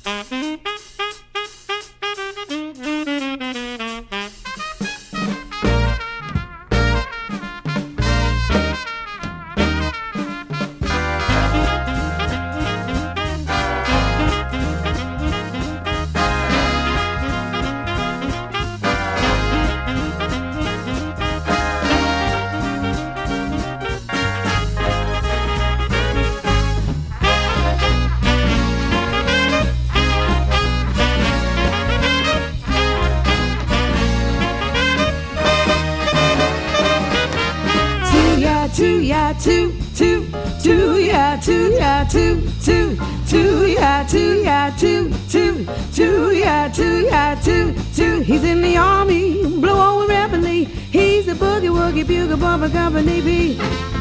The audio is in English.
He's in the army, blow on rapidly. He's a boogie woogie bugle bumper company B.